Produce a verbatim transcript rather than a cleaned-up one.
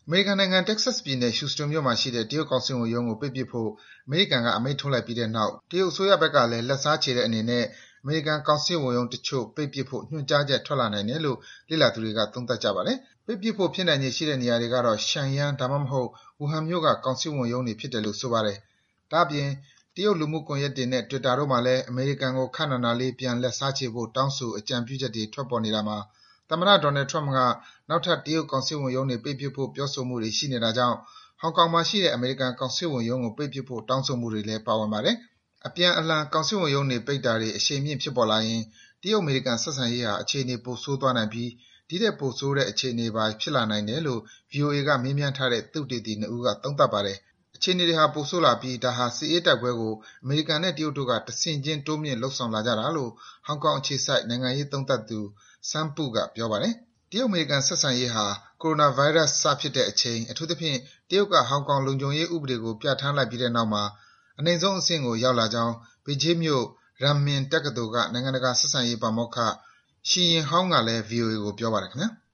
မေရိကန်နိုင်ငံ Texas ပြည်နယ် Houston မြို့မှာရှိတဲ့ တရုတ်ကောင်စစ်ဝန်ရုံးကို ပိတ်ပစ်ဖို့ အမေရိကန်က အမိန့်ထုတ်လိုက်ပြီးတဲ့နောက် တရုတ်အစိုးရဘက်ကလည်း လက်စားချေတဲ့အနေနဲ့ အမေရိကန် ကောင်စစ်ဝန်ရုံးတချို့ ပိတ်ပစ်ဖို့ ညွှန်ကြားချက် ထွက်လာနိုင်တယ်လို့ လေ့လာသူတွေက သုံးသပ်ကြပါတယ်။ ပိတ်ပစ်ဖို့ ဖြစ်နိုင်ခြေရှိတဲ့နေရာတွေကတော့ Shenyang ဒါမှမဟုတ် Wuhan မြို့က ကောင်စစ်ဝန်ရုံးတွေဖြစ်တယ်လို့ ဆိုပါတယ်။ ဒါ့အပြင် တရုတ်လူမှုကွန်ယက်တွေနဲ့ Twitter တို့မှာလည်း အမေရိကန်ကို ခပ်နာနာလေး ပြန်လက်စားချေဖို့ တောင်းဆို အကြံပြုချက်တွေ ထွက်ပေါ်နေတာမှာ သမ္မတ Donald Trump က နောက်ထပ် တရုတ်ကောင်စစ်ဝန်ရုံးတွေ ပိတ်ပစ်ဖို့ ပြောဆိုမှုတွေ ရှိနေတာကြောင့် ဟောင်ကောင်မှာရှိတဲ့ အမေရိကန် ကောင်စစ်ဝန်ရုံးကို ပိတ်ပစ်ဖို့ တောင်းဆိုမှုတွေလည်း ပါဝင်ပါတယ်။ အပြန်အလှန် ကောင်စစ်ဝန်ရုံးတွေ ပိတ်တာတွေ အရှိန်မြင့် ဖြစ်ပေါ်လာရင် တရုတ်-အမေရိကန် ဆက်ဆံရေးဟာ အခြေအနေ ပိုဆိုးသွားနိုင်ပြီး ဒီထက်ပိုဆိုးတဲ့ အခြေအနေပါ ဖြစ်လာနိုင်တယ်လို့ ဗွီအိုအေက မေးမြန်းထားတဲ့ သုတေသီ ၂ ဦးက သုံးသပ်ပါတယ်။ အခြေအနေတွေဟာ ပိုဆိုးလာပြီး ဒါဟာ စစ်အေးတိုက်ပွဲကို အမေရိကန်နဲ့ တရုတ်တို့က တဆင့်ခြင်း တိုးမြှင့် လုပ်ဆောင်လာကြတာလို့ ဟောင်ကောင်အခြေစိုက် နိုင်ငံရေးသုံးသပ်သူ Sang Pu က ပြောပါတယ်။ တရုတ်-အမေရိကန် ဆက်ဆံရေးဟာ Coronavirus စဖြစ်တဲ့အချိန်၊ အထူးသဖြင့် တရုတ်က ဟောင်ကောင်လုံခြုံရေးဥပဒေကို ပြဌာန်းလိုက်ပြီးတဲ့နောက်မှာ အနိမ့်ဆုံးအဆင့်ကို ရောက်လာကြောင်း ဘေဂျင်းမြို့ Renmin တက္ကသိုလ်က နိုင်ငံတကာဆက်ဆံရေး ပါမောက္ခ Shi Yinhong ကလည်း ဗွီအိုအေကို ပြောပါတယ် ခင်ဗျား။